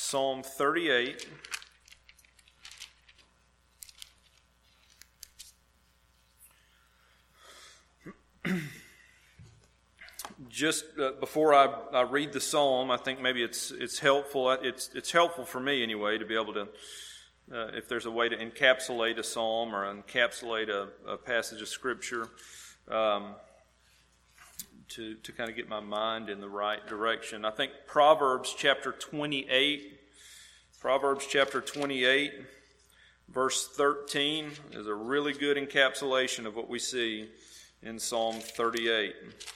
Psalm 38. Just before I read the psalm, I think maybe it's helpful. It's helpful for me anyway to be able to, if there's a way to encapsulate a psalm or encapsulate a passage of scripture, to kind of get my mind in the right direction. I think Proverbs chapter 28, verse 13 is a really good encapsulation of what we see in Psalm 38.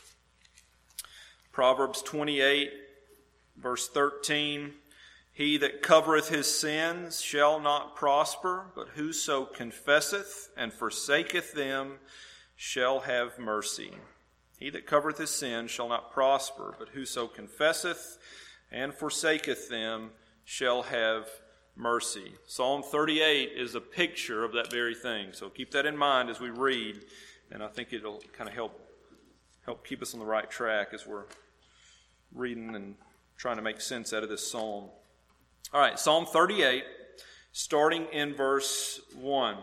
Proverbs 28, verse 13, He that covereth his sins shall not prosper, but whoso confesseth and forsaketh them shall have mercy. He that covereth his sins shall not prosper, but whoso confesseth and forsaketh them shall have mercy. Psalm 38 is a picture of that very thing. So keep that in mind as we read, and I think it'll kind of help keep us on the right track as we're reading and trying to make sense out of this psalm. All right, Psalm 38, starting in verse 1.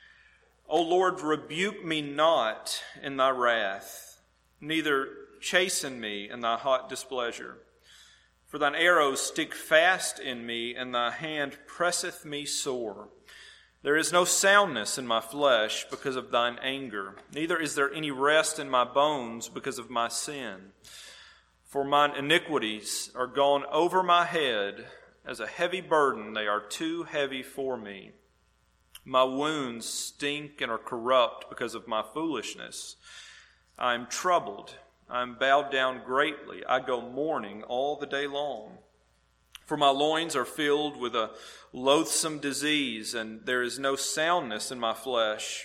O Lord, rebuke me not in thy wrath, neither chasten me in thy hot displeasure. For thine arrows stick fast in me, and thy hand presseth me sore. There is no soundness in my flesh because of thine anger, neither is there any rest in my bones because of my sin. For mine iniquities are gone over my head, as a heavy burden they are too heavy for me. My wounds stink and are corrupt because of my foolishness. I am troubled, I am bowed down greatly, I go mourning all the day long. For my loins are filled with a loathsome disease, and there is no soundness in my flesh.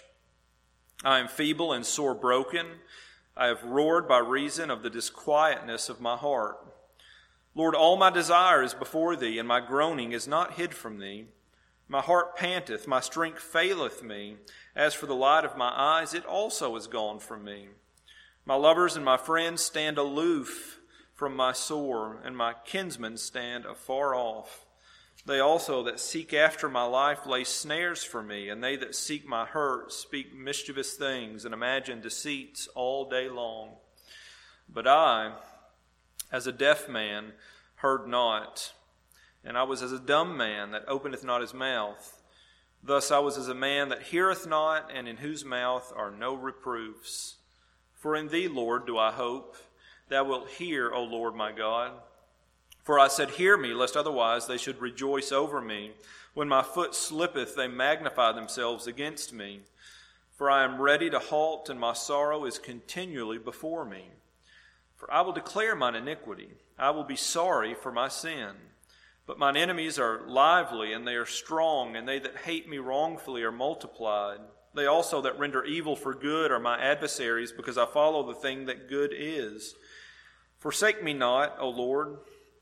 I am feeble and sore broken. I have roared by reason of the disquietness of my heart. Lord, all my desire is before thee, and my groaning is not hid from thee. My heart panteth, my strength faileth me. As for the light of my eyes, it also is gone from me. My lovers and my friends stand aloof from my sore, and my kinsmen stand afar off. They also that seek after my life lay snares for me, and they that seek my hurt speak mischievous things and imagine deceits all day long. But I, as a deaf man, heard not, and I was as a dumb man that openeth not his mouth. Thus I was as a man that heareth not, and in whose mouth are no reproofs. For in thee, Lord, do I hope. Thou wilt hear, O Lord my God. For I said, hear me, lest otherwise they should rejoice over me. When my foot slippeth, they magnify themselves against me. For I am ready to halt, and my sorrow is continually before me. For I will declare mine iniquity. I will be sorry for my sin. But mine enemies are lively, and they are strong, and they that hate me wrongfully are multiplied. They also that render evil for good are my adversaries, because I follow the thing that good is. Forsake me not, O Lord.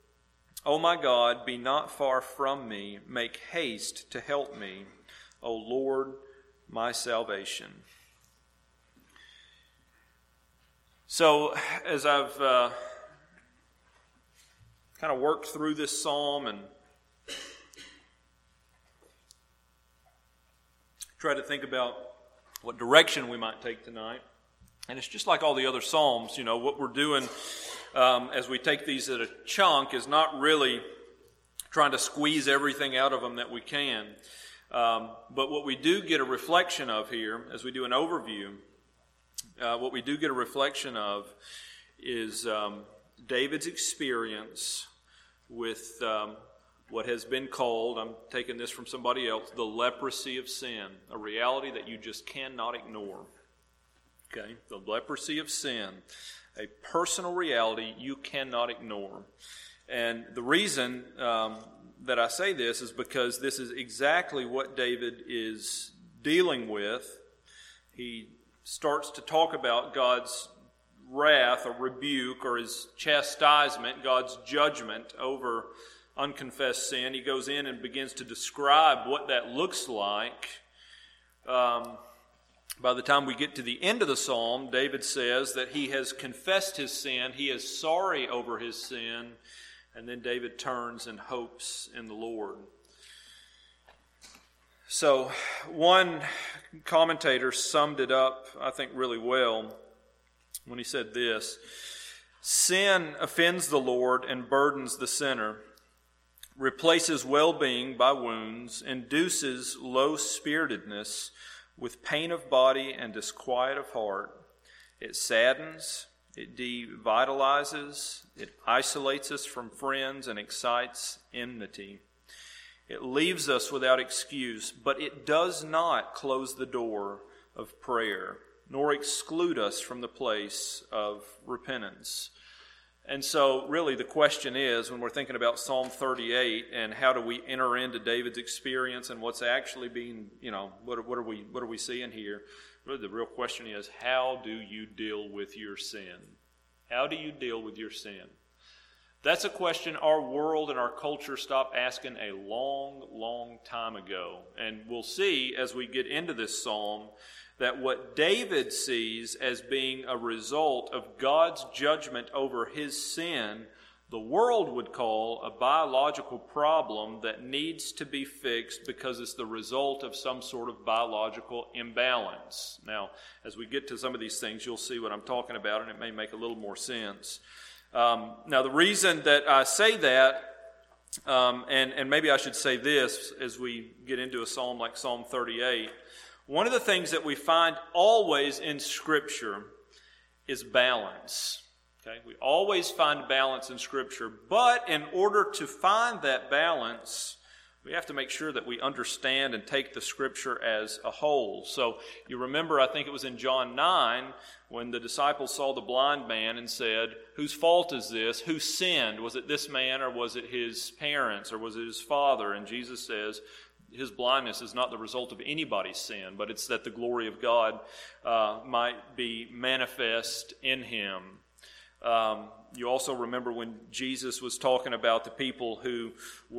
O my God, be not far from me. Make haste to help me, O Lord, my salvation. So, as I've kind of worked through this psalm and tried to think about what direction we might take tonight, and it's just like all the other psalms, what we're doing as we take these at a chunk is not really trying to squeeze everything out of them that we can. But what we do get a reflection of here, as we do an overview, what we do get a reflection of is David's experience with what has been called, I'm taking this from somebody else, the leprosy of sin, a reality that you just cannot ignore. Okay, the leprosy of sin, a personal reality you cannot ignore. And the reason that I say this is because this is exactly what David is dealing with. He starts to talk about God's wrath or rebuke or his chastisement, God's judgment over unconfessed sin. He goes in and begins to describe what that looks like. By the time we get to the end of the psalm, David says that he has confessed his sin, he is sorry over his sin, And then David turns and hopes in the Lord. So one commentator summed it up, I think, really well when he said this: sin offends the Lord and burdens the sinner, replaces well-being by wounds, induces low-spiritedness with pain of body and disquiet of heart. It saddens, it devitalizes, it isolates us from friends and excites enmity. It leaves us without excuse, but it does not close the door of prayer, nor exclude us from the place of repentance. And so really the question is, when we're thinking about Psalm 38 and how do we enter into David's experience and what's actually being, what are we seeing here? Really the real question is, how do you deal with your sin? How do you deal with your sin? That's a question our world and our culture stopped asking a long, long time ago. And we'll see as we get into this psalm that what David sees as being a result of God's judgment over his sin, the world would call a biological problem that needs to be fixed because it's the result of some sort of biological imbalance. Now, as we get to some of these things, you'll see what I'm talking about, and it may make a little more sense. Now, the reason that I say that, and maybe I should say this as we get into a psalm like Psalm 38, one of the things that we find always in Scripture is balance. Okay? We always find balance in Scripture, but in order to find that balance, we have to make sure that we understand and take the Scripture as a whole. So you remember, I think it was in John 9, when the disciples saw the blind man and said, "Whose fault is this? Who sinned? Was it this man, or was it his parents, or was it his father?" And Jesus says, his blindness is not the result of anybody's sin, but it's that the glory of God might be manifest in him. You also remember when Jesus was talking about the people who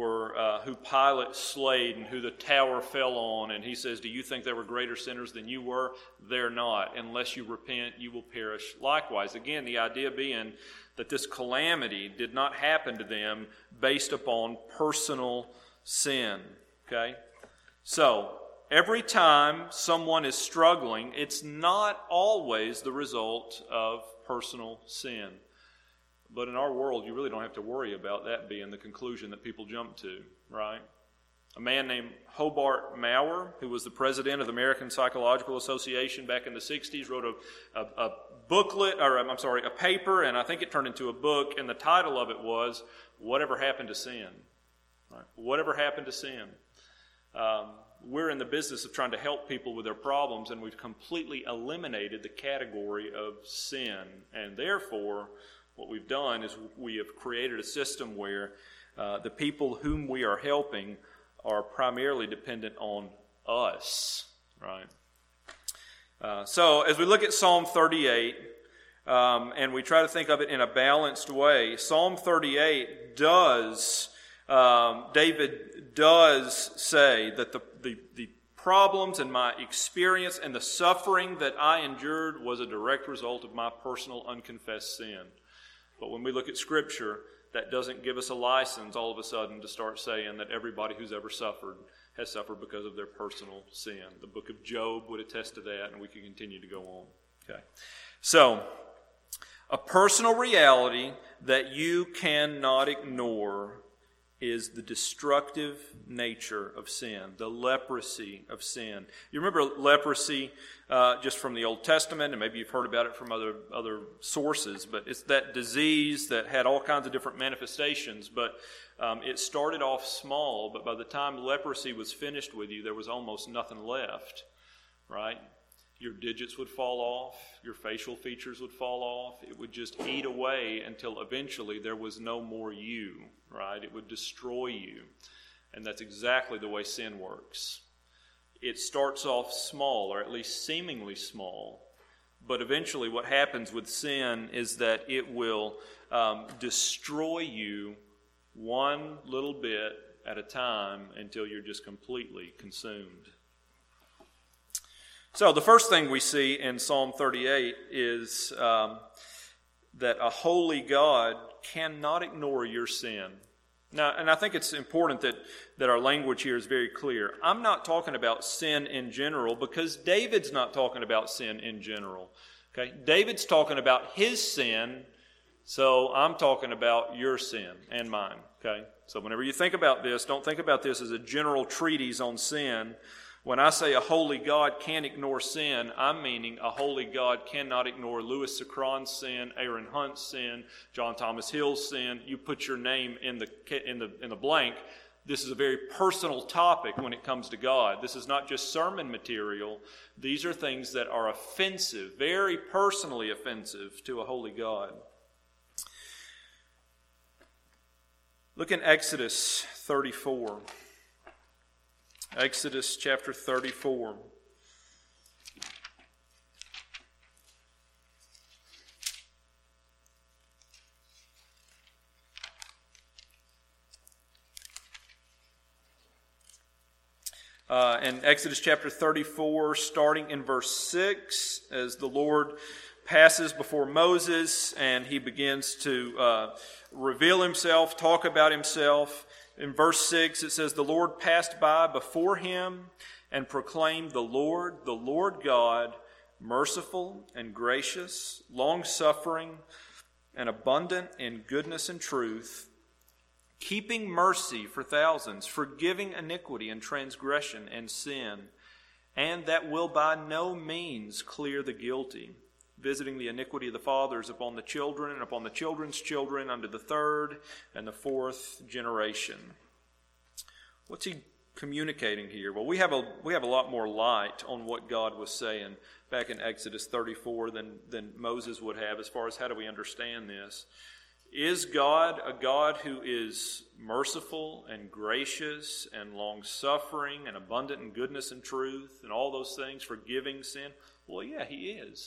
Pilate slayed and who the tower fell on, and he says, "Do you think they were greater sinners than you were? They're not. Unless you repent, you will perish likewise." Again, the idea being that this calamity did not happen to them based upon personal sin. Okay? So, every time someone is struggling, it's not always the result of personal sin. But in our world, you really don't have to worry about that being the conclusion that people jump to, right? A man named Hobart Maurer, who was the president of the American Psychological Association back in the 60s, wrote a booklet, or a paper, and I think it turned into a book, and the title of it was, "Whatever Happened to Sin?" Right? Whatever happened to sin? We're in the business of trying to help people with their problems, and we've completely eliminated the category of sin. And therefore, what we've done is we have created a system where the people whom we are helping are primarily dependent on us, right? So as we look at Psalm 38, and we try to think of it in a balanced way, Psalm 38 David does say that the problems and my experience and the suffering that I endured was a direct result of my personal unconfessed sin. But when we look at Scripture, that doesn't give us a license all of a sudden to start saying that everybody who's ever suffered has suffered because of their personal sin. The book of Job would attest to that, and we can continue to go on. Okay. So, a personal reality that you cannot ignore is the destructive nature of sin, the leprosy of sin. You remember leprosy just from the Old Testament, and maybe you've heard about it from other sources, but it's that disease that had all kinds of different manifestations, but it started off small, but by the time leprosy was finished with you, there was almost nothing left, right? Your digits would fall off, your facial features would fall off, it would just eat away until eventually there was no more you, right? It would destroy you. And that's exactly the way sin works. It starts off small, or at least seemingly small, but eventually what happens with sin is that it will destroy you one little bit at a time until you're just completely consumed. So the first thing we see in Psalm 38 is that a holy God cannot ignore your sin. Now, and I think it's important that our language here is very clear. I'm not talking about sin in general because David's not talking about sin in general. Okay? David's talking about his sin, so I'm talking about your sin and mine. Okay? So whenever you think about this, don't think about this as a general treatise on sin. When I say a holy God can't ignore sin, I'm meaning a holy God cannot ignore Louis Sacron's sin, Aaron Hunt's sin, John Thomas Hill's sin. You put your name in the blank. This is a very personal topic when it comes to God. This is not just sermon material. These are things that are offensive, very personally offensive to a holy God. Look in Exodus 34. Exodus chapter 34. In Exodus chapter 34, starting in verse 6, as the Lord passes before Moses and he begins to reveal himself, talk about himself. In verse 6, it says, "The Lord passed by before him and proclaimed, the Lord God, merciful and gracious, long-suffering and abundant in goodness and truth, keeping mercy for thousands, forgiving iniquity and transgression and sin, and that will by no means clear the guilty, visiting the iniquity of the fathers upon the children and upon the children's children unto the third and the fourth generation." What's he communicating here? Well, we have a lot more light on what God was saying back in Exodus 34 than Moses would have as far as how do we understand this. Is God a God who is merciful and gracious and long-suffering and abundant in goodness and truth and all those things, forgiving sin? Well, yeah, he is.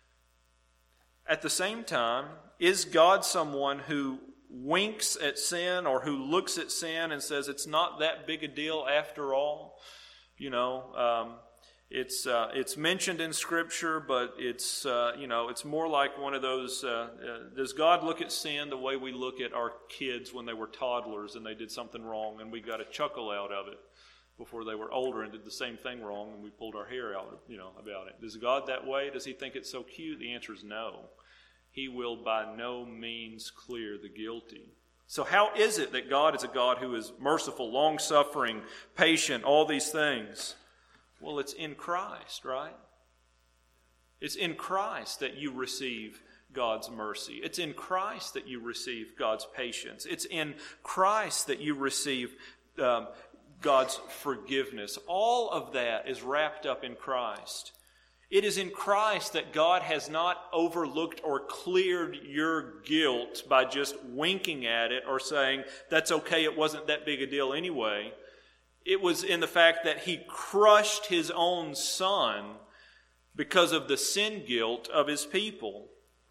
At the same time, is God someone who winks at sin or who looks at sin and says it's not that big a deal after all? You know, it's mentioned in Scripture, but it's more like one of those. Does God look at sin the way we look at our kids when they were toddlers and they did something wrong and we got a chuckle out of it before they were older and did the same thing wrong and we pulled our hair out, about it? Is God that way? Does he think it's so cute? The answer is no. He will by no means clear the guilty. So how is it that God is a God who is merciful, long-suffering, patient, all these things? Well, it's in Christ, right? It's in Christ that you receive God's mercy. It's in Christ that you receive God's patience. It's in Christ that you receive God's forgiveness. All of that is wrapped up in Christ. It is in Christ that God has not overlooked or cleared your guilt by just winking at it or saying, that's okay, it wasn't that big a deal anyway. It was in the fact that he crushed his own son because of the sin guilt of his people.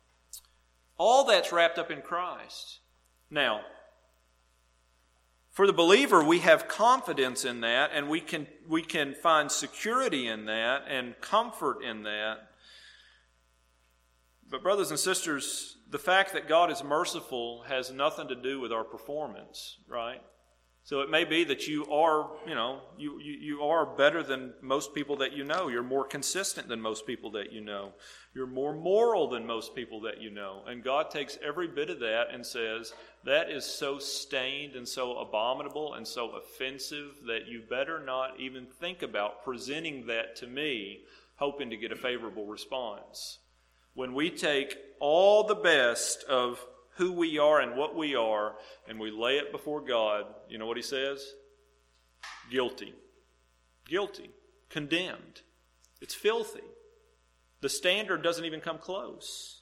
All that's wrapped up in Christ. Now, for the believer, we have confidence in that, and we can find security in that and comfort in that. But brothers and sisters, the fact that God is merciful has nothing to do with our performance, right? So it may be that you are, you are better than most people that you know. You're more consistent than most people that you know. You're more moral than most people that you know. And God takes every bit of that and says, that is so stained and so abominable and so offensive that you better not even think about presenting that to me, hoping to get a favorable response. When we take all the best of who we are and what we are, and we lay it before God, you know what he says? Guilty. Guilty. Condemned. It's filthy. The standard doesn't even come close.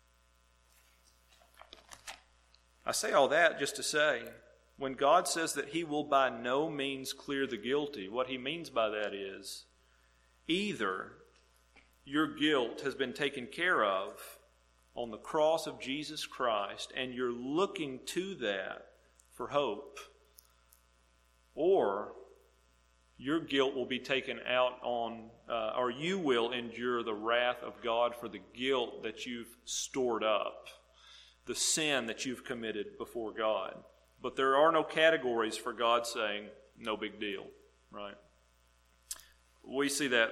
I say all that just to say, when God says that he will by no means clear the guilty, what he means by that is, either your guilt has been taken care of on the cross of Jesus Christ, and you're looking to that for hope, or your guilt will be taken out on, or you will endure the wrath of God for the guilt that you've stored up, the sin that you've committed before God. But there are no categories for God saying, no big deal, right? We see that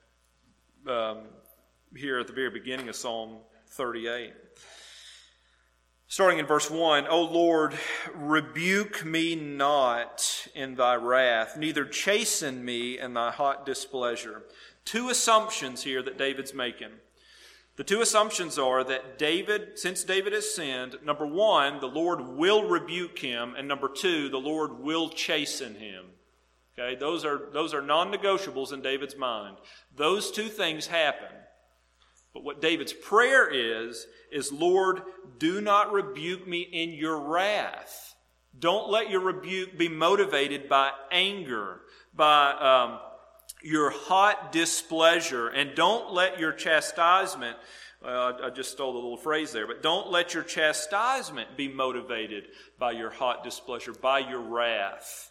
here at the very beginning of Psalm 38. Starting in verse 1, O Lord, rebuke me not in thy wrath, neither chasten me in thy hot displeasure. Two assumptions here that David's making. The two assumptions are that since David has sinned, number one, the Lord will rebuke him, and number two, the Lord will chasten him. Okay, those are non-negotiables in David's mind. Those two things happen. But what David's prayer is, Lord, do not rebuke me in your wrath. Don't let your rebuke be motivated by anger, by your hot displeasure, and don't let your chastisement, I just stole the little phrase there, but don't let your chastisement be motivated by your hot displeasure, by your wrath.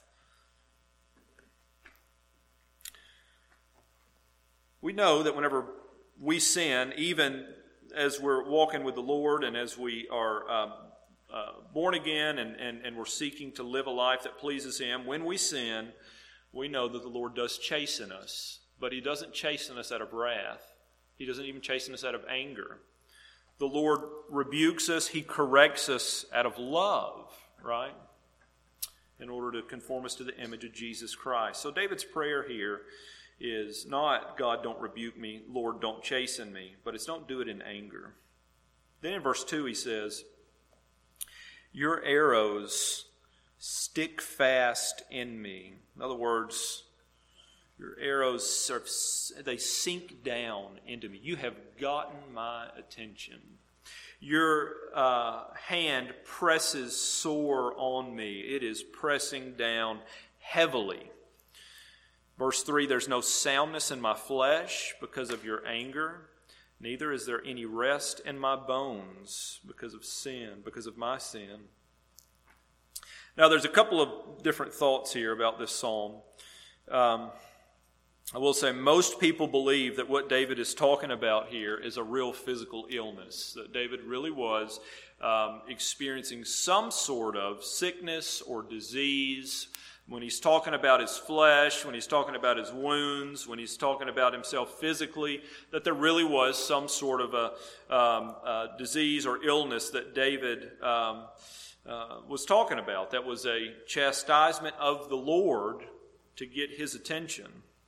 We know that whenever we sin, even as we're walking with the Lord and as we are born again and we're seeking to live a life that pleases Him, when we sin, we know that the Lord does chasten us. But He doesn't chasten us out of wrath. He doesn't even chasten us out of anger. The Lord rebukes us. He corrects us out of love, right? In order to conform us to the image of Jesus Christ. So David's prayer here is not, God, don't rebuke me, Lord, don't chasten me, but it's don't do it in anger. Then in verse 2 he says, your arrows stick fast in me. In other words, your arrows, they sink down into me. You have gotten my attention. Your hand presses sore on me. It is pressing down heavily. Verse 3, there's no soundness in my flesh because of your anger. Neither is there any rest in my bones because of sin, because of my sin. Now, there's a couple of different thoughts here about this psalm. I will say most people believe that what David is talking about here is a real physical illness, that David really was experiencing some sort of sickness or disease. When he's talking about his flesh, when he's talking about his wounds, when he's talking about himself physically, that there really was some sort of a disease or illness that David was talking about. That was a chastisement of the Lord to get his attention.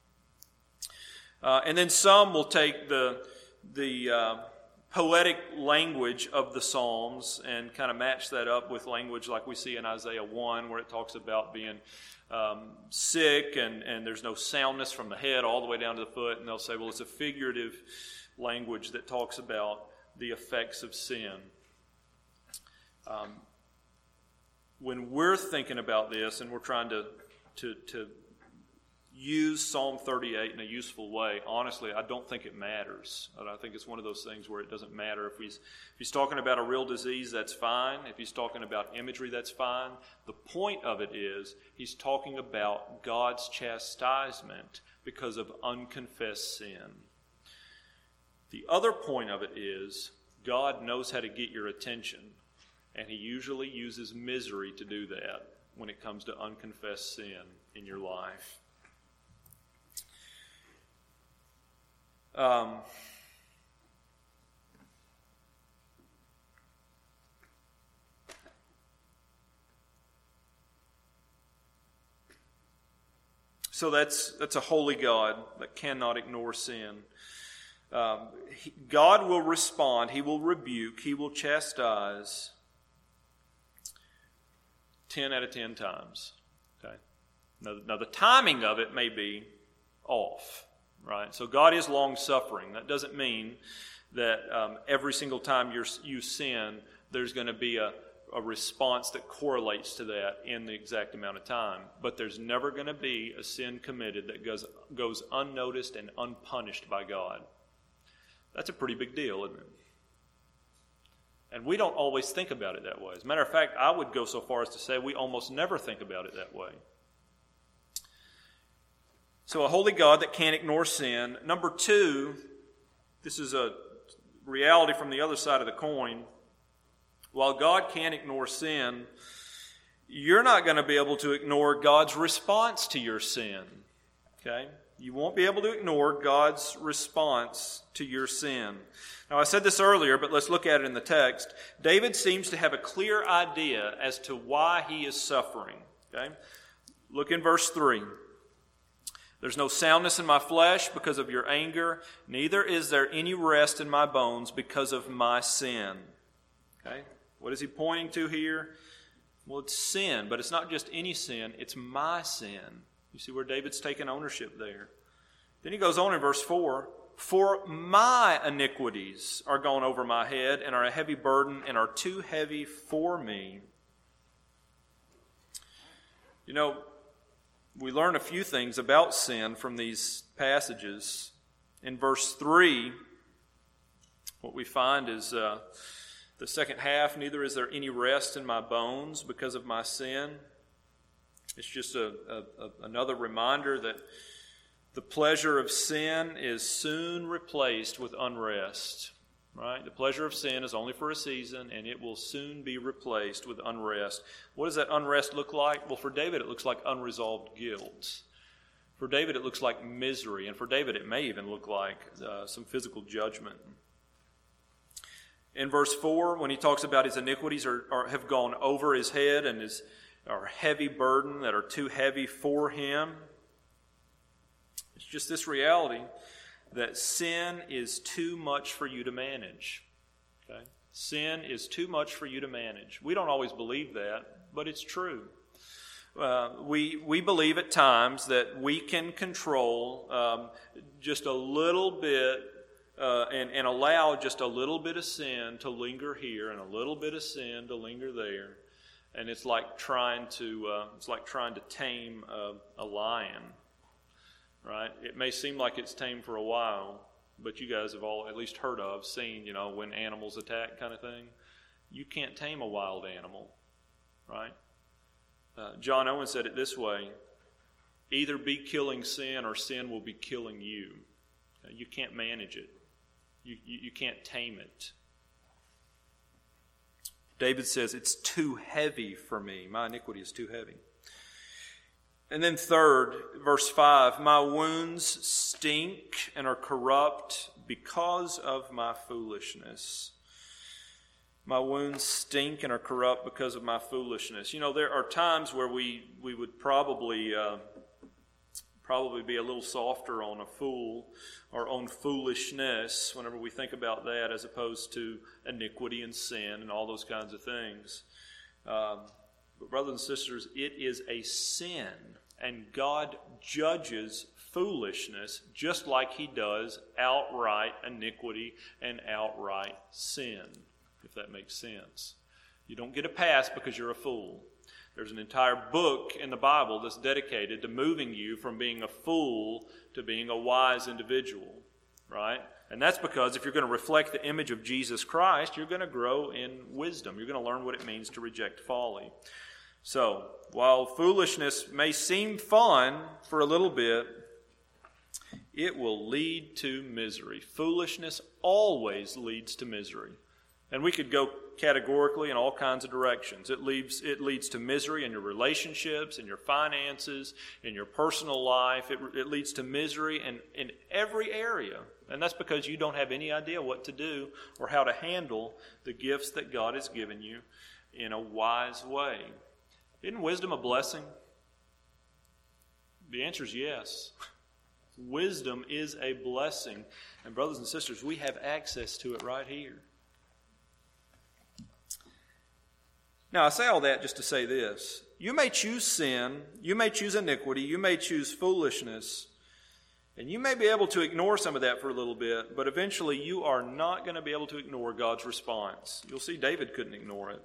And then some will take the poetic language of the Psalms and kind of match that up with language like we see in Isaiah 1, where it talks about being sick and there's no soundness from the head all the way down to the foot. And they'll say, well, it's a figurative language that talks about the effects of sin. When we're thinking about this and we're trying to use Psalm 38 in a useful way, honestly, I don't think it matters. I think it's one of those things where it doesn't matter. If he's talking about a real disease, that's fine. If he's talking about imagery, that's fine. The point of it is he's talking about God's chastisement because of unconfessed sin. The other point of it is God knows how to get your attention, and He usually uses misery to do that when it comes to unconfessed sin in your life. So that's a holy God that cannot ignore sin. God will respond. He will rebuke. He will chastise 10 out of 10 times. Okay. Now the timing of it may be off. Right? So God is long-suffering. That doesn't mean that every single time you sin, there's going to be a response that correlates to that in the exact amount of time. But there's never going to be a sin committed that goes unnoticed and unpunished by God. That's a pretty big deal, isn't it? And we don't always think about it that way. As a matter of fact, I would go so far as to say we almost never think about it that way. So a holy God that can't ignore sin. Number two, this is a reality from the other side of the coin. While God can't ignore sin, you're not going to be able to ignore God's response to your sin. Okay? You won't be able to ignore God's response to your sin. Now, I said this earlier, but let's look at it in the text. David seems to have a clear idea as to why he is suffering. Okay? Look in verse 3. There's no soundness in my flesh because of your anger, neither is there any rest in my bones because of my sin. Okay? What is he pointing to here? Well, it's sin, but it's not just any sin, it's my sin. You see where David's taking ownership there. Then he goes on in verse 4, for my iniquities are gone over my head and are a heavy burden and are too heavy for me. You know, we learn a few things about sin from these passages. In verse 3, what we find is the second half, neither is there any rest in my bones because of my sin. It's just another reminder that the pleasure of sin is soon replaced with unrest. Right? The pleasure of sin is only for a season, and it will soon be replaced with unrest. What does that unrest look like? Well, for David, it looks like unresolved guilt. For David, it looks like misery. And for David, it may even look like some physical judgment. In verse 4, when he talks about his iniquities have gone over his head and are heavy burden that are too heavy for him, it's just this reality that sin is too much for you to manage. Okay? Sin is too much for you to manage. We don't always believe that, but it's true. We believe at times that we can control just a little bit and allow just a little bit of sin to linger here and a little bit of sin to linger there. And it's like trying to tame a lion. Right? It may seem like it's tame for a while, but you guys have all at least heard of, seen, when animals attack kind of thing. You can't tame a wild animal, right? John Owen said it this way, either be killing sin or sin will be killing you. You can't manage it. You can't tame it. David says, it's too heavy for me. My iniquity is too heavy. And then third, verse 5, my wounds stink and are corrupt because of my foolishness. My wounds stink and are corrupt because of my foolishness. There are times where we would probably be a little softer on a fool or on foolishness whenever we think about that as opposed to iniquity and sin and all those kinds of things. But brothers and sisters, it is a sin. And God judges foolishness just like he does outright iniquity and outright sin, if that makes sense. You don't get a pass because you're a fool. There's an entire book in the Bible that's dedicated to moving you from being a fool to being a wise individual, right? And that's because if you're going to reflect the image of Jesus Christ, you're going to grow in wisdom. You're going to learn what it means to reject folly. So, while foolishness may seem fun for a little bit, it will lead to misery. Foolishness always leads to misery. And we could go categorically in all kinds of directions. It leads to misery in your relationships, in your finances, in your personal life. It leads to misery in every area. And that's because you don't have any idea what to do or how to handle the gifts that God has given you in a wise way. Isn't wisdom a blessing? The answer is yes. Wisdom is a blessing. And brothers and sisters, we have access to it right here. Now, I say all that just to say this. You may choose sin, you may choose iniquity, you may choose foolishness, and you may be able to ignore some of that for a little bit, but eventually you are not going to be able to ignore God's response. You'll see David couldn't ignore it.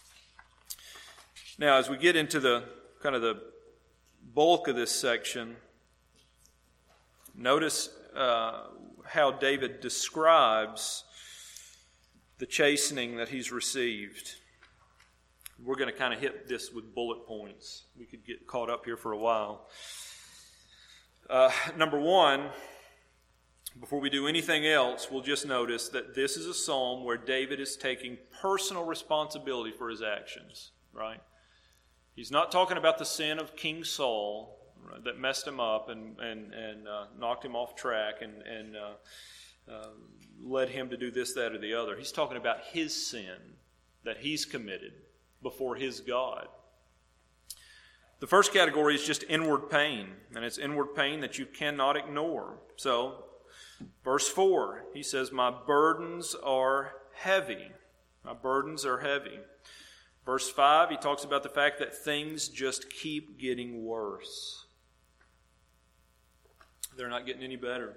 Now, as we get into the bulk of this section, notice how David describes the chastening that he's received. We're going to kind of hit this with bullet points. We could get caught up here for a while. Number one, before we do anything else, we'll just notice that this is a psalm where David is taking personal responsibility for his actions, right? He's not talking about the sin of King Saul, right, that messed him up and knocked him off track and led him to do this, that, or the other. He's talking about his sin that he's committed before his God. The first category is just inward pain, and it's inward pain that you cannot ignore. So, verse 4, he says, my burdens are heavy. My burdens are heavy. Verse 5, he talks about the fact that things just keep getting worse. They're not getting any better.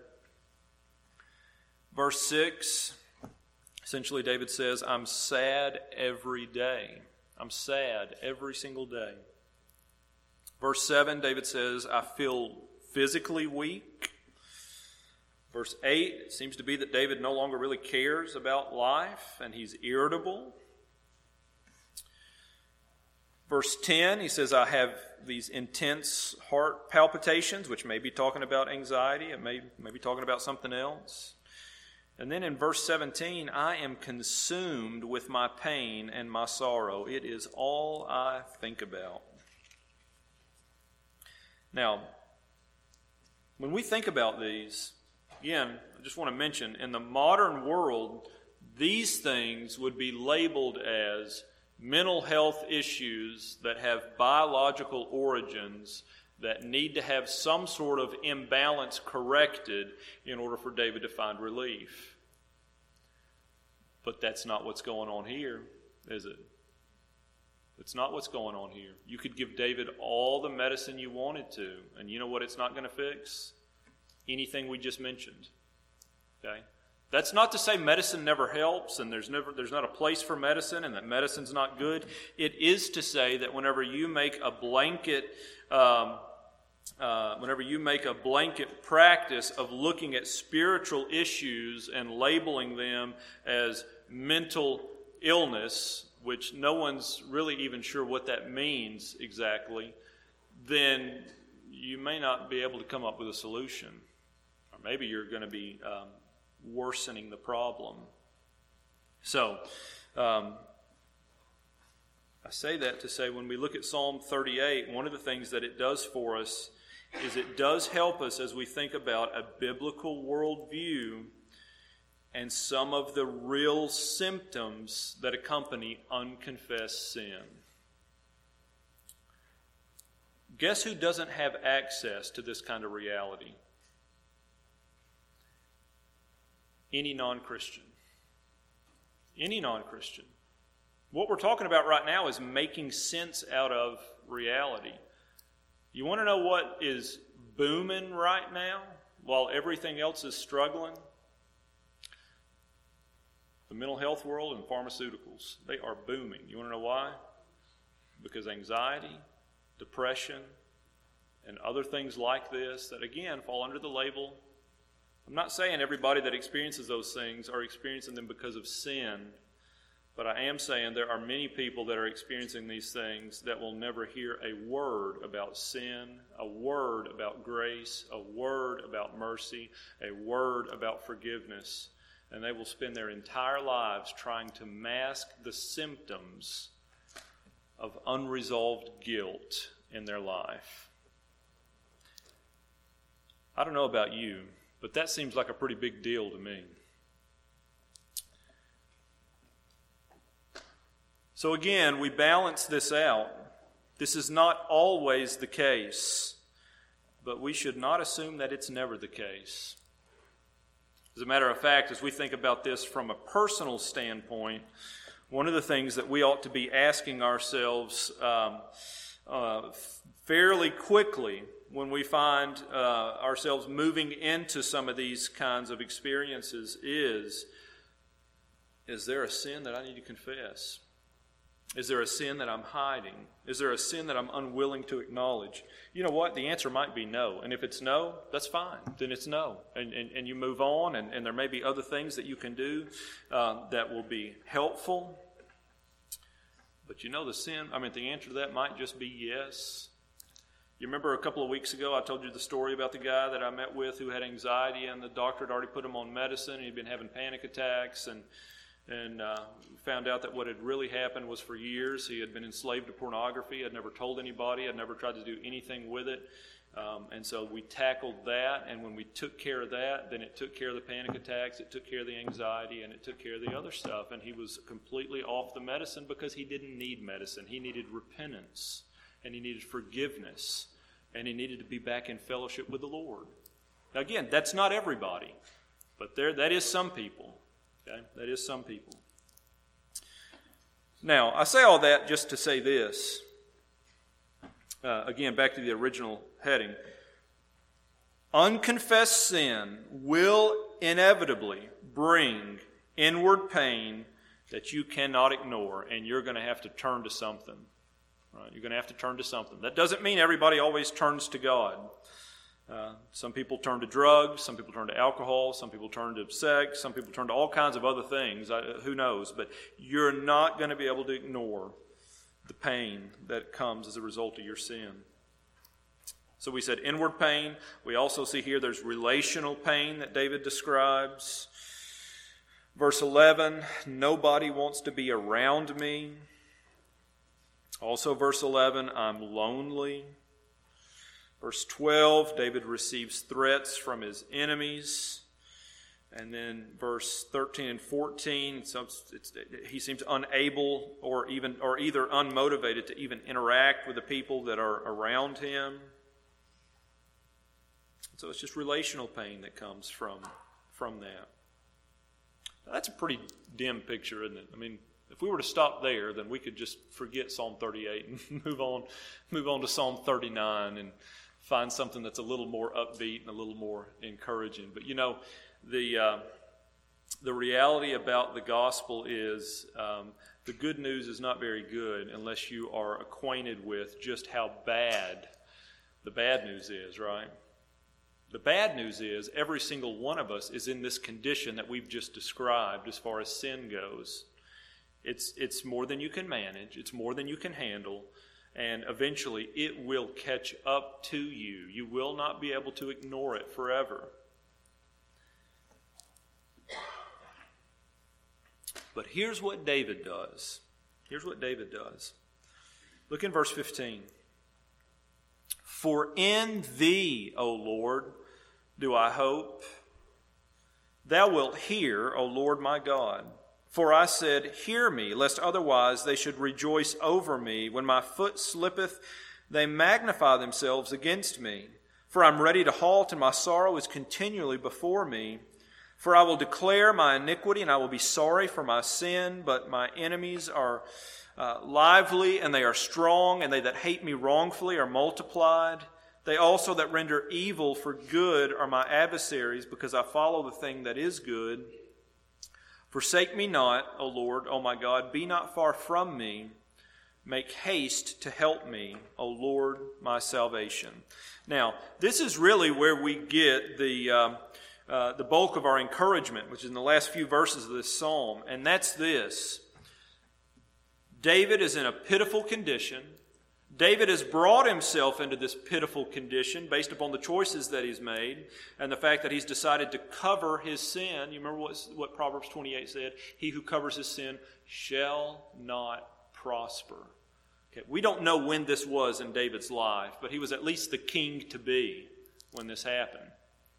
Verse 6, essentially David says, I'm sad every day. I'm sad every single day. Verse 7, David says, I feel physically weak. Verse 8, it seems to be that David no longer really cares about life, and he's irritable. Verse 10, he says, I have these intense heart palpitations, which may be talking about anxiety. It may be talking about something else. And then in verse 17, I am consumed with my pain and my sorrow. It is all I think about. Now, when we think about these, again, I just want to mention, in the modern world, these things would be labeled as mental health issues that have biological origins that need to have some sort of imbalance corrected in order for David to find relief. But that's not what's going on here, is it? It's not what's going on here. You could give David all the medicine you wanted to, and you know what it's not going to fix? Anything we just mentioned. Okay? That's not to say medicine never helps and there's not a place for medicine and that medicine's not good. It is to say that whenever you make a blanket practice of looking at spiritual issues and labeling them as mental illness, which no one's really even sure what that means exactly, then you may not be able to come up with a solution. Or maybe you're going to be worsening the problem. So, I say that to say when we look at Psalm 38, one of the things that it does for us is it does help us as we think about a biblical worldview and some of the real symptoms that accompany unconfessed sin. Guess who doesn't have access to this kind of reality? Any non-Christian. Any non-Christian. What we're talking about right now is making sense out of reality. You want to know what is booming right now while everything else is struggling? The mental health world and pharmaceuticals. They are booming. You want to know why? Because anxiety, depression, and other things like this that, again, fall under the label. I'm not saying everybody that experiences those things are experiencing them because of sin, but I am saying there are many people that are experiencing these things that will never hear a word about sin, a word about grace, a word about mercy, a word about forgiveness. And they will spend their entire lives trying to mask the symptoms of unresolved guilt in their life. I don't know about you, but that seems like a pretty big deal to me. So again, we balance this out. This is not always the case, but we should not assume that it's never the case. As a matter of fact, as we think about this from a personal standpoint, one of the things that we ought to be asking ourselves fairly quickly when we find ourselves moving into some of these kinds of experiences is there a sin that I need to confess? Is there a sin that I'm hiding? Is there a sin that I'm unwilling to acknowledge? You know what? The answer might be no. And if it's no, that's fine. Then it's no. And you move on, and there may be other things that you can do that will be helpful. But you know the answer to that might just be yes. You remember a couple of weeks ago I told you the story about the guy that I met with who had anxiety, and the doctor had already put him on medicine, and he'd been having panic attacks, and found out that what had really happened was for years he had been enslaved to pornography, had never told anybody, had never tried to do anything with it. And so we tackled that, and when we took care of that, then it took care of the panic attacks, it took care of the anxiety, and it took care of the other stuff. And he was completely off the medicine because he didn't need medicine. He needed repentance, and he needed forgiveness, and he needed to be back in fellowship with the Lord. Now again, that's not everybody, but that is some people. Okay? That is some people. Now, I say all that just to say this. Again, back to the original heading. Unconfessed sin will inevitably bring inward pain that you cannot ignore, and you're going to have to turn to something. Right? You're going to have to turn to something. That doesn't mean everybody always turns to God. Some people turn to drugs, some people turn to alcohol, some people turn to sex, some people turn to all kinds of other things. Who knows? But you're not going to be able to ignore the pain that comes as a result of your sin. So we said inward pain. We also see here there's relational pain that David describes. Verse 11, nobody wants to be around me. Also verse 11, I'm lonely. Verse 12, David receives threats from his enemies. And then verse 13 and 14, he seems unable or either unmotivated to even interact with the people that are around him. So it's just relational pain that comes from that. Now, that's a pretty dim picture, isn't it? I mean, if we were to stop there, then we could just forget Psalm 38 and move on to Psalm 39 and find something that's a little more upbeat and a little more encouraging. But you know, the reality about the gospel is the good news is not very good unless you are acquainted with just how bad the bad news is, right? The bad news is every single one of us is in this condition that we've just described as far as sin goes. It's more than you can manage. It's more than you can handle. And eventually it will catch up to you. You will not be able to ignore it forever. But here's what David does. Here's what David does. Look in verse 15. For in thee, O Lord, do I hope. Thou wilt hear, O Lord my God. For I said, hear me, lest otherwise they should rejoice over me. When my foot slippeth, they magnify themselves against me. For I am ready to halt, and my sorrow is continually before me. For I will declare my iniquity, and I will be sorry for my sin. But my enemies are lively, and they are strong, and they that hate me wrongfully are multiplied. They also that render evil for good are my adversaries, because I follow the thing that is good. Forsake me not, O Lord, O my God, be not far from me. Make haste to help me, O Lord, my salvation. Now, this is really where we get the bulk of our encouragement, which is in the last few verses of this psalm, and that's this. David is in a pitiful condition. David has brought himself into this pitiful condition based upon the choices that he's made and the fact that he's decided to cover his sin. You remember what Proverbs 28 said? He who covers his sin shall not prosper. Okay, we don't know when this was in David's life, but he was at least the king to be when this happened.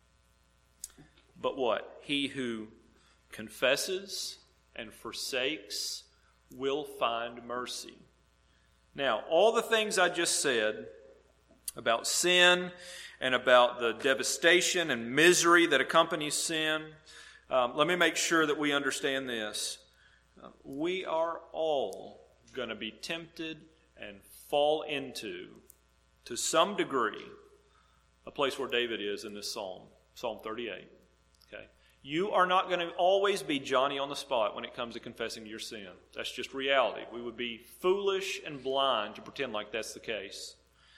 But what? He who confesses and forsakes will find mercy. Now, all the things I just said about sin and about the devastation and misery that accompanies sin, let me make sure that we understand this. We are all going to be tempted and fall into, to some degree, a place where David is in this psalm, Psalm 38. Okay? You are not going to always be Johnny on the spot when it comes to confessing your sin. That's just reality. We would be foolish and blind to pretend like that's the case.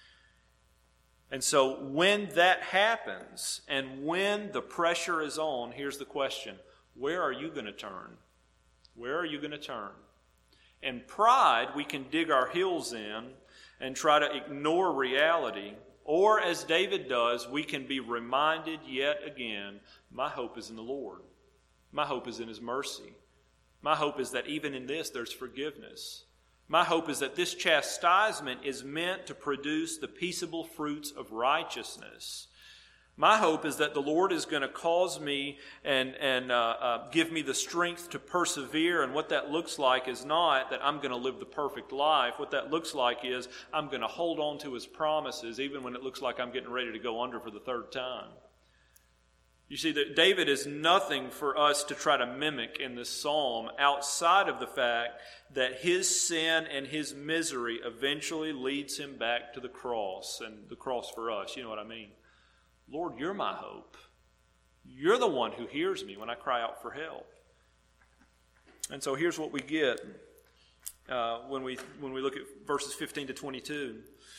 And so when that happens and when the pressure is on, here's the question. Where are you going to turn? Where are you going to turn? In pride, we can dig our heels in and try to ignore reality Or as David does, we can be reminded yet again, my hope is in the Lord. My hope is in His mercy. My hope is that even in this there's forgiveness. My hope is that this chastisement is meant to produce the peaceable fruits of righteousness. My hope is that the Lord is going to cause me and give me the strength to persevere. And what that looks like is not that I'm going to live the perfect life. What that looks like is I'm going to hold on to His promises even when it looks like I'm getting ready to go under for the third time. You see, that David is nothing for us to try to mimic in this psalm outside of the fact that his sin and his misery eventually leads him back to the cross. And the cross for us, you know what I mean? Lord, You're my hope. You're the one who hears me when I cry out for help. And so here's what we get when we look at verses 15 to 22.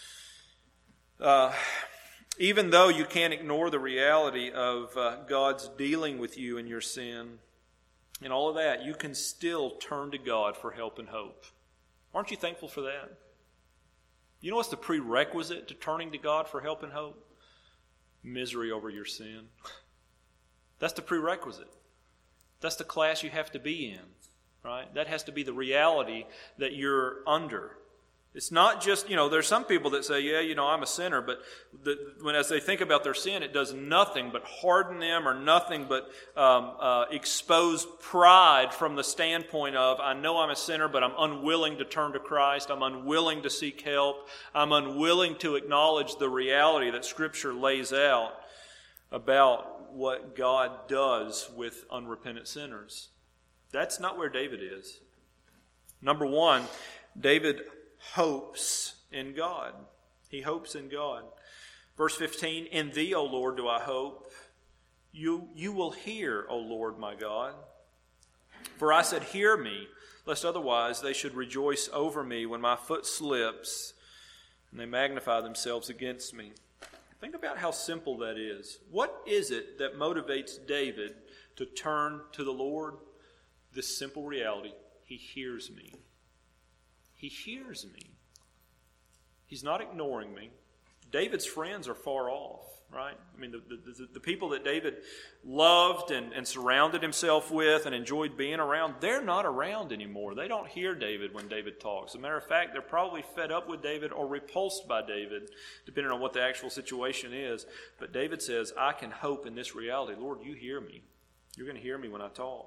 Even though you can't ignore the reality of God's dealing with you in your sin and all of that, you can still turn to God for help and hope. Aren't you thankful for that? You know what's the prerequisite to turning to God for help and hope? Misery over your sin. That's the prerequisite. That's the class you have to be in, right? That has to be the reality that you're under. It's not just, there's some people that say, I'm a sinner, but as they think about their sin, it does nothing but harden them or nothing but expose pride from the standpoint of, I know I'm a sinner, but I'm unwilling to turn to Christ. I'm unwilling to seek help. I'm unwilling to acknowledge the reality that Scripture lays out about what God does with unrepentant sinners. That's not where David is. Number one, David hopes in God. He hopes in God. Verse 15, in Thee, O Lord, do I hope. You will hear, O Lord my God. For I said, hear me, lest otherwise they should rejoice over me when my foot slips and they magnify themselves against me. Think about how simple that is. What is it that motivates David to turn to the Lord? This simple reality. He hears me. He hears me. He's not ignoring me. David's friends are far off, right? I mean, the people that David loved and surrounded himself with and enjoyed being around, they're not around anymore. They don't hear David when David talks. As a matter of fact, they're probably fed up with David or repulsed by David, depending on what the actual situation is. But David says, I can hope in this reality. Lord, You hear me. You're going to hear me when I talk.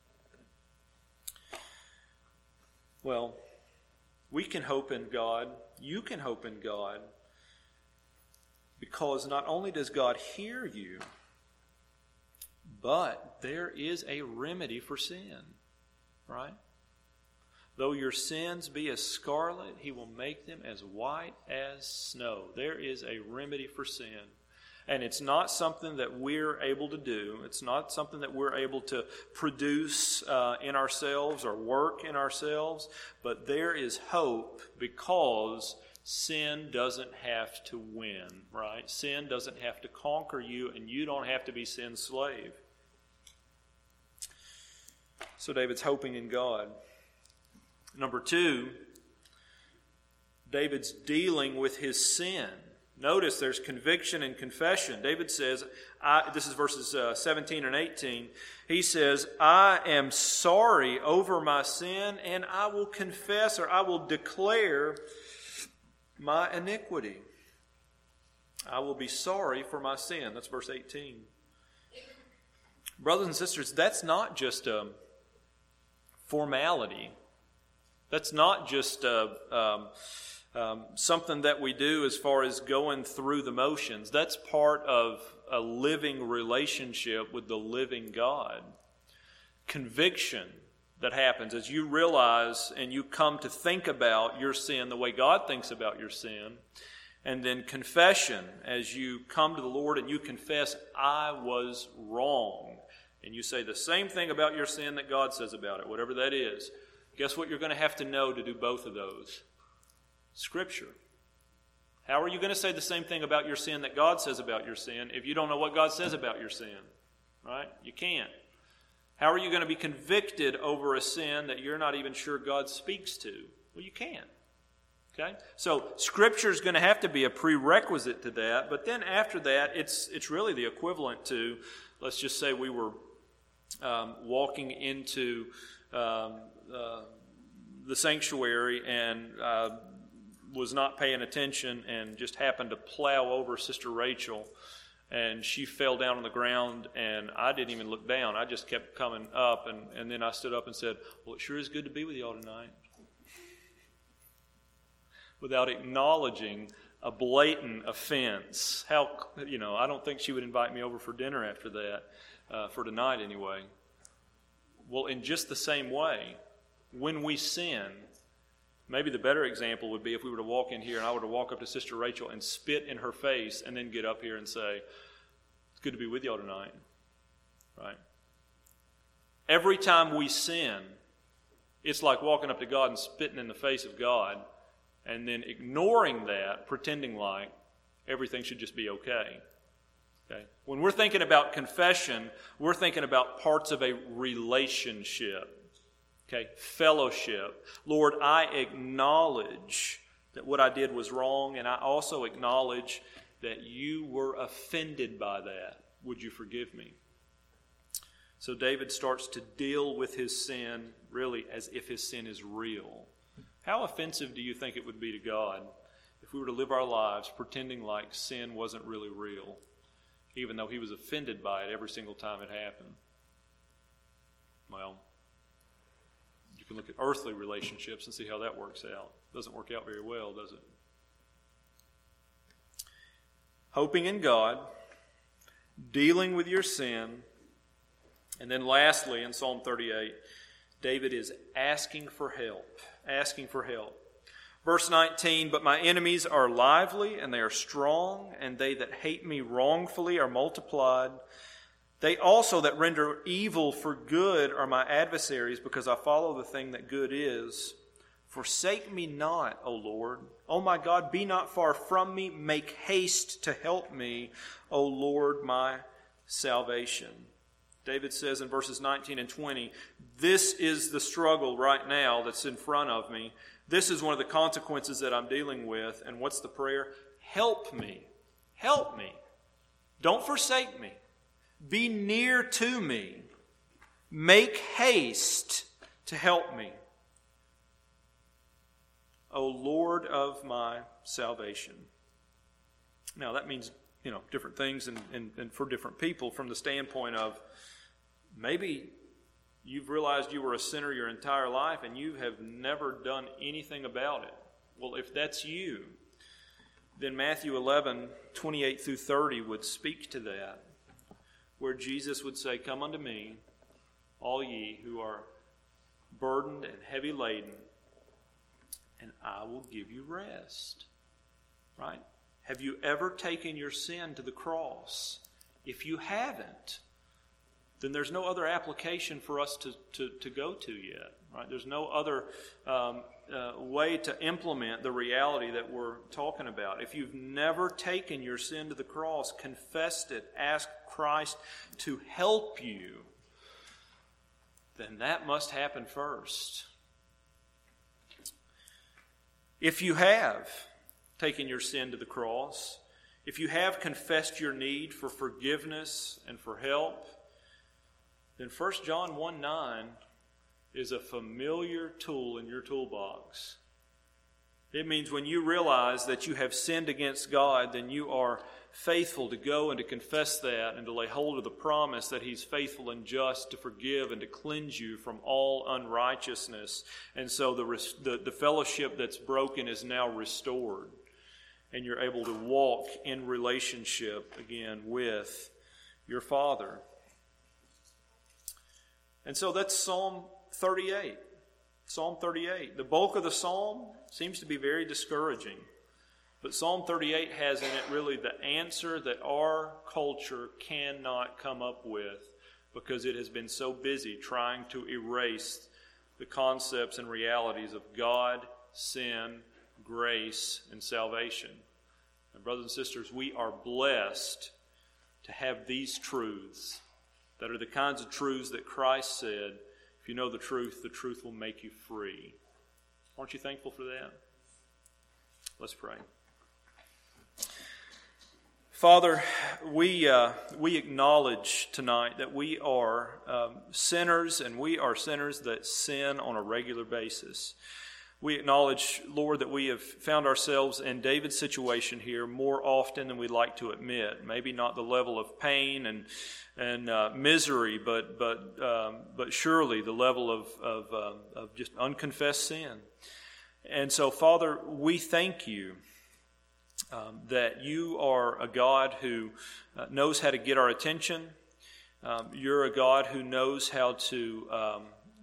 Well, we can hope in God. You can hope in God. Because not only does God hear you, but there is a remedy for sin. Right? Though your sins be as scarlet, He will make them as white as snow. There is a remedy for sin. And it's not something that we're able to do. It's not something that we're able to produce in ourselves or work in ourselves. But there is hope because sin doesn't have to win, right? Sin doesn't have to conquer you, and you don't have to be sin's slave. So David's hoping in God. Number two, David's dealing with his sin. Notice there's conviction and confession. David says, this is verses 17 and 18. He says, I am sorry over my sin, and I will confess, or I will declare my iniquity. I will be sorry for my sin. That's verse 18. Brothers and sisters, that's not just a formality. That's not just something that we do as far as going through the motions. That's part of a living relationship with the living God. Conviction that happens as you realize and you come to think about your sin the way God thinks about your sin. And then confession as you come to the Lord and you confess, I was wrong. And you say the same thing about your sin that God says about it, whatever that is. Guess what you're going to have to know to do both of those? Scripture. How are you going to say the same thing about your sin that God says about your sin if you don't know what God says about your sin? Right? You can't. How are you going to be convicted over a sin that you're not even sure God speaks to? Well, you can't. Okay? So Scripture is going to have to be a prerequisite to that, but then after that, it's really the equivalent to, let's just say we were walking into the sanctuary and was not paying attention and just happened to plow over Sister Rachel, and she fell down on the ground, and I didn't even look down. I just kept coming up, and then I stood up and said, well, it sure is good to be with y'all tonight. Without acknowledging a blatant offense. I don't think she would invite me over for dinner after that, for tonight anyway. Well, in just the same way, when we sin, maybe the better example would be if we were to walk in here and I were to walk up to Sister Rachel and spit in her face and then get up here and say, it's good to be with y'all tonight. Right? Every time we sin, it's like walking up to God and spitting in the face of God, and then ignoring that, pretending like everything should just be okay. Okay? When we're thinking about confession, we're thinking about parts of a relationship. Okay? Fellowship. Lord, I acknowledge that what I did was wrong, and I also acknowledge that you were offended by that. Would you forgive me? So David starts to deal with his sin really as if his sin is real. How offensive do you think it would be to God if we were to live our lives pretending like sin wasn't really real, even though he was offended by it every single time it happened? Well, you can look at earthly relationships and see how that works out. It doesn't work out very well, does it? Hoping in God, dealing with your sin, and then lastly in Psalm 38, David is asking for help. Asking for help. Verse 19, but my enemies are lively and they are strong, and they that hate me wrongfully are multiplied. They also that render evil for good are my adversaries, because I follow the thing that good is. Forsake me not, O Lord. O my God, be not far from me. Make haste to help me, O Lord, my salvation. David says in verses 19 and 20, this is the struggle right now that's in front of me. This is one of the consequences that I'm dealing with. And what's the prayer? Help me. Help me. Don't forsake me. Be near to me. Make haste to help me. O Lord of my salvation. Now that means, different things and for different people from the standpoint of maybe you've realized you were a sinner your entire life and you have never done anything about it. Well, if that's you, then Matthew 11, 28 through 30 would speak to that, where Jesus would say, come unto me, all ye who are burdened and heavy laden, and I will give you rest. Right? Have you ever taken your sin to the cross? If you haven't, then there's no other application for us to go to yet. Right? There's no other way to implement the reality that we're talking about. If you've never taken your sin to the cross, confessed it, asked Christ to help you, then that must happen first. If you have taken your sin to the cross, if you have confessed your need for forgiveness and for help, then 1 John 1:9 is a familiar tool in your toolbox. It means when you realize that you have sinned against God, then you are faithful to go and to confess that and to lay hold of the promise that He's faithful and just to forgive and to cleanse you from all unrighteousness. And so the fellowship that's broken is now restored, and you're able to walk in relationship again with your Father. And so that's Psalm 38. Psalm 38. The bulk of the psalm seems to be very discouraging. But Psalm 38 has in it really the answer that our culture cannot come up with, because it has been so busy trying to erase the concepts and realities of God, sin, grace, and salvation. And brothers and sisters, we are blessed to have these truths that are the kinds of truths that Christ said, if you know the truth will make you free. Aren't you thankful for that? Let's pray. Father, we acknowledge tonight that we are sinners, and we are sinners that sin on a regular basis. We acknowledge, Lord, that we have found ourselves in David's situation here more often than we'd like to admit. Maybe not the level of pain and misery, but surely the level of just unconfessed sin. And so, Father, we thank you that you are a God who knows how to get our attention. You're a God who knows how to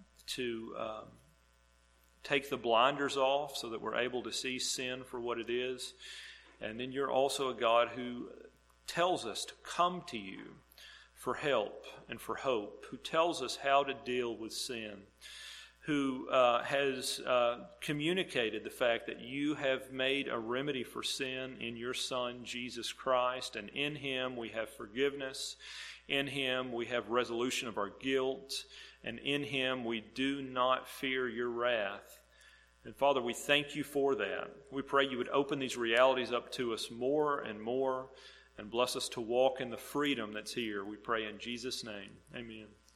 take the blinders off so that we're able to see sin for what it is. And then you're also a God who tells us to come to you for help and for hope, who tells us how to deal with sin, who has communicated the fact that you have made a remedy for sin in your Son, Jesus Christ, and in him we have forgiveness. In him we have resolution of our guilt, and in him we do not fear your wrath. And Father, we thank you for that. We pray you would open these realities up to us more and more, and bless us to walk in the freedom that's here. We pray in Jesus' name. Amen.